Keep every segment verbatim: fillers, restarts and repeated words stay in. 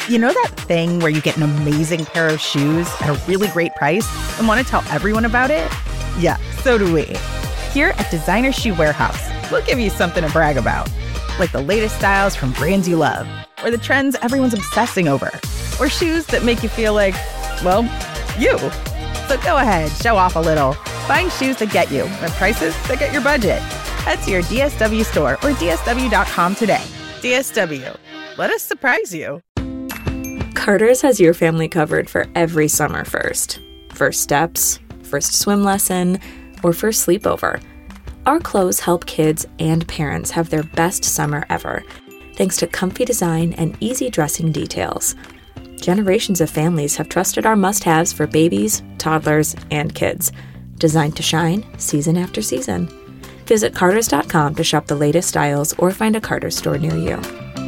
You know that thing where you get an amazing pair of shoes at a really great price and want to tell everyone about it? Yeah, so do we. Here at Designer Shoe Warehouse, we'll give you something to brag about. Like the latest styles from brands you love, or the trends everyone's obsessing over, or shoes that make you feel like, well, you. So go ahead, show off a little. Find shoes that get you at prices that get your budget. Head to your D S W store or D S W dot com today. D S W. Let us surprise you. Carter's has your family covered for every summer first. First steps, first swim lesson, or first sleepover. Our clothes help kids and parents have their best summer ever, thanks to comfy design and easy dressing details. Generations of families have trusted our must-haves for babies, toddlers, and kids, designed to shine season after season. Visit Carters dot com to shop the latest styles or find a Carter's store near you.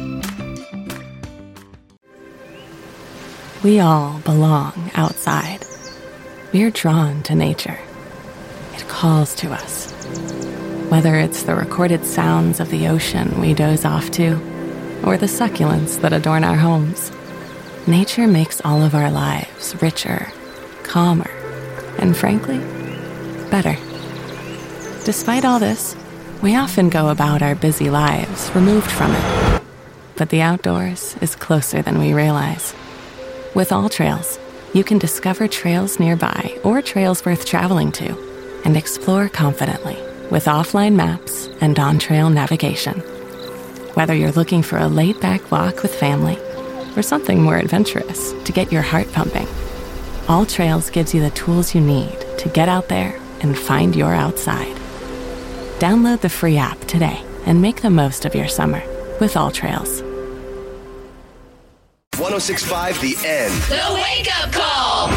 We all belong outside. We're drawn to nature. It calls to us. Whether it's the recorded sounds of the ocean we doze off to, or the succulents that adorn our homes, nature makes all of our lives richer, calmer, and frankly, better. Despite all this, we often go about our busy lives removed from it. But the outdoors is closer than we realize. With All Trails, you can discover trails nearby or trails worth traveling to, and explore confidently with offline maps and on-trail navigation. Whether you're looking for a laid-back walk with family or something more adventurous to get your heart pumping, All Trails gives you the tools you need to get out there and find your outside. Download the free app today and make the most of your summer with All Trails. one oh six point five The End. The Wake Up Call.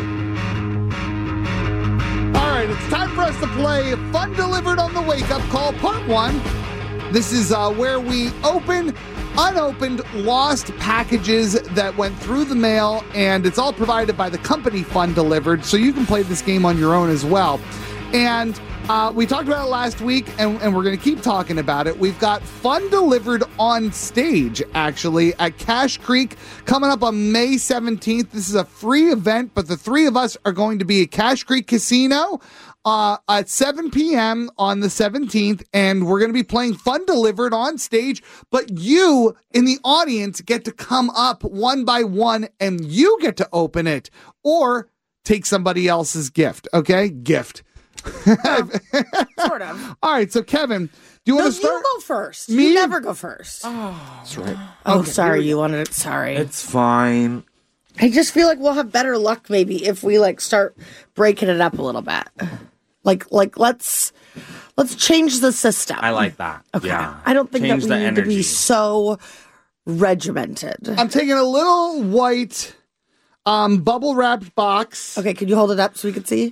All right, it's time for us to play Fun Delivered on the Wake Up Call, Part one. This is uh, where we open unopened lost packages that went through the mail, and it's all provided by the company Fun Delivered, so you can play this game on your own as well. And uh, we talked about it last week, and, and we're going to keep talking about it. We've got Fun Delivered on stage, actually, at Cache Creek, coming up on May seventeenth. This is a free event, but the three of us are going to be at Cache Creek Casino uh, at seven p.m. on the seventeenth, and we're going to be playing Fun Delivered on stage, but you in the audience get to come up one by one, and you get to open it, or take somebody else's gift, okay? Gift. Well, sort of. All right, so Kevin, do you no, want to start? You go first. Me? You never go first. Oh, that's right. Oh, Okay, sorry. here we You go. wanted it. Sorry. It's fine. I just feel like we'll have better luck maybe if we like start breaking it up a little bit. Like, like let's let's change the system. I like that. Okay. Yeah. I don't think Change that we the need to be energy. so regimented. I'm taking a little white um, bubble wrapped box. Okay, can you hold it up so we can see?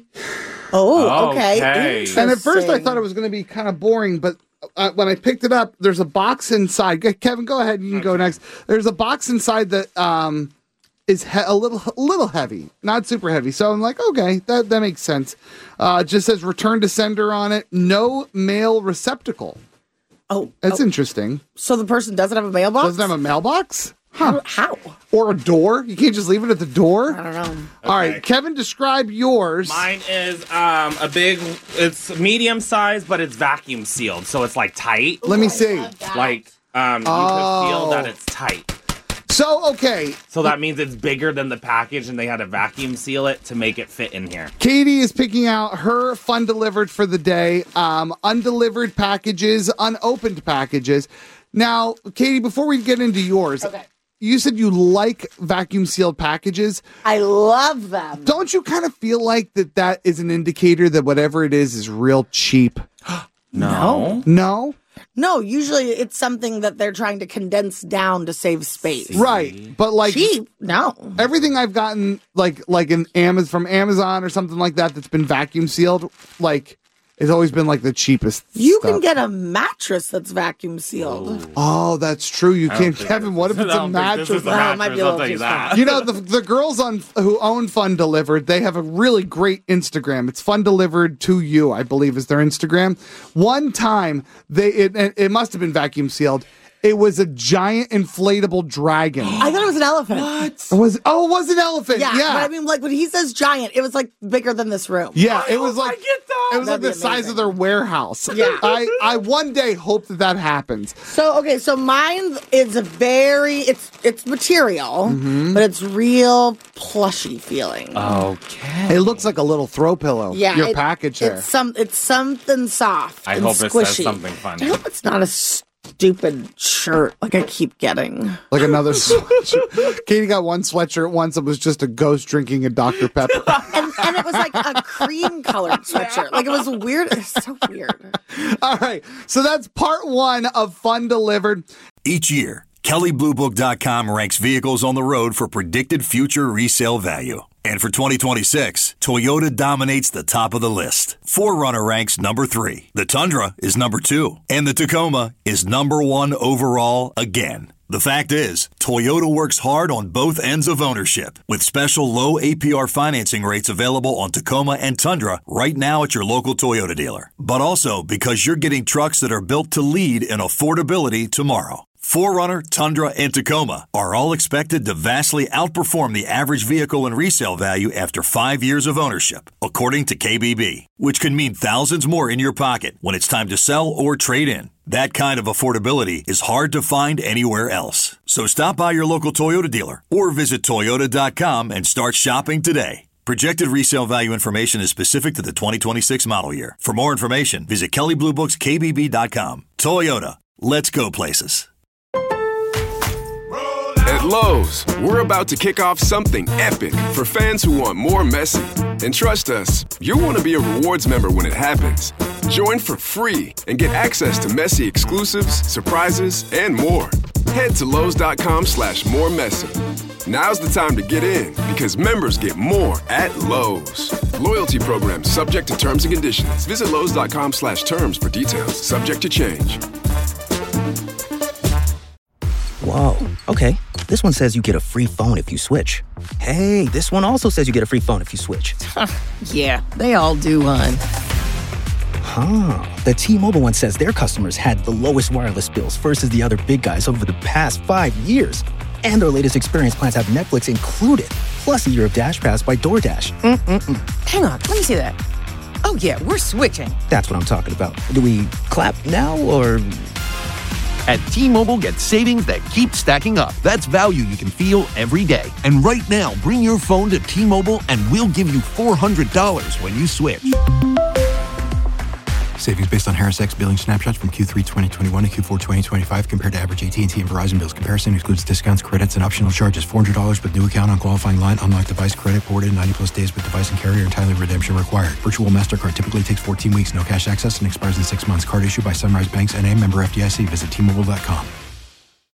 Oh, okay. Okay. And at first I Interesting. thought it was going to be kind of boring, but uh, when I picked it up, there's a box inside. Go- Kevin, go ahead. You can go next. There's a box inside that um, is he- a little a little heavy, not super heavy. So I'm like, okay, that, that makes sense. Uh, it just says return to sender on it. No mail receptacle. Oh, That's oh, interesting. so the person doesn't have a mailbox? Doesn't have a mailbox? How? How? Or a door? You can't just leave it at the door? I don't know. All right, Kevin, describe yours. Mine is um, a big, it's medium size, but it's vacuum sealed. So it's like tight. Let me see. Like, um, you Oh. could feel that it's tight. So, okay, So that means it's bigger than the package and they had to vacuum seal it to make it fit in here. Katie is picking out her Fun Delivered for the day. Um, undelivered packages, unopened packages. Now, Katie, before we get into yours, Okay. you said you like vacuum sealed packages. I love them. Don't you kind of feel like that that is an indicator that whatever it is is real cheap? No. No? No, usually it's something that they're trying to condense down to save space. Right. But like Cheap? No. everything I've gotten like like in Amazon from Amazon or something like that that's been vacuum sealed, like it's always been like the cheapest. You stuff. can get a mattress that's vacuum sealed. Oh, that's true. You I can, don't think Kevin. What if I it's a don't think this mattress? is a Well, it might be mattress, a I'll little tell you too that. You know, the the girls on who own Fun Delivered, they have a really great Instagram. It's Fun Delivered to You, I believe, is their Instagram. One time, they it, it it must have been vacuum sealed, It was a giant inflatable dragon. I thought it was an elephant. What? It was, oh, it was an elephant. Yeah, Yeah. but I mean, like when he says giant, it was like bigger than this room. Yeah, it was like I get that. it was That'd like be the size amazing. of their warehouse. Yeah. I, I one day hope that that happens. So okay, so mine is a very it's it's material, Mm-hmm. but it's real plushy feeling. Okay. It looks like a little throw pillow. yeah, Your it- package there. It's some it's something soft. I and hope it squishy. says something funny. I hope it's not a stupid shirt like I keep getting. Like another sweatshirt. Katie got one sweatshirt once. It was just a ghost drinking a Doctor Pepper. And, and it was like a cream colored sweatshirt. Like it was weird. It's so weird. All right. So that's part one of Fun Delivered. Each year, Kelley Blue Book dot com ranks vehicles on the road for predicted future resale value. And for twenty twenty-six, Toyota dominates the top of the list. four runner ranks number three. The Tundra is number two. And the Tacoma is number one overall again. The fact is, Toyota works hard on both ends of ownership with special low A P R financing rates available on Tacoma and Tundra right now at your local Toyota dealer. But also because you're getting trucks that are built to lead in affordability tomorrow. four runner, Tundra, and Tacoma are all expected to vastly outperform the average vehicle in resale value after five years of ownership, according to K B B, which can mean thousands more in your pocket when it's time to sell or trade in. That kind of affordability is hard to find anywhere else. So stop by your local Toyota dealer or visit Toyota dot com and start shopping today. Projected resale value information is specific to the twenty twenty-six model year. For more information, visit Kelley Blue Books K B B dot com. Toyota, let's go places. At Lowe's, we're about to kick off something epic for fans who want more Messi. And trust us, you'll want to be a rewards member when it happens. Join for free and get access to Messi exclusives, surprises, and more. Head to Lowe's dot com slash more Messi. Now's the time to get in because members get more at Lowe's. Loyalty program subject to terms and conditions. Visit Lowe's dot com slash terms for details. Subject to change. Whoa, okay. This one says you get a free phone if you switch. Hey, this one also says you get a free phone if you switch. Yeah, they all do, hon. Huh. The T-Mobile one says their customers had the lowest wireless bills versus the other big guys over the past five years. And their latest experience plans have Netflix included, plus a year of Dash Pass by DoorDash. Mm-mm-mm. Hang on, let me see that. Oh, yeah, we're switching. That's what I'm talking about. Do we clap now or... At T-Mobile, get savings that keep stacking up. That's value you can feel every day. And right now, bring your phone to T-Mobile and we'll give you four hundred dollars when you switch. Savings based on Harris X billing snapshots from Q three twenty twenty-one to Q four twenty twenty-five compared to average A T and T and Verizon bills. Comparison excludes discounts, credits, and optional charges. four hundred dollars with new account on qualifying line. Unlocked device credit ported ninety plus days with device and carrier and timely redemption required. Virtual MasterCard typically takes fourteen weeks. No cash access and expires in six months. Card issued by Sunrise Banks N A member F D I C. Visit T Mobile dot com.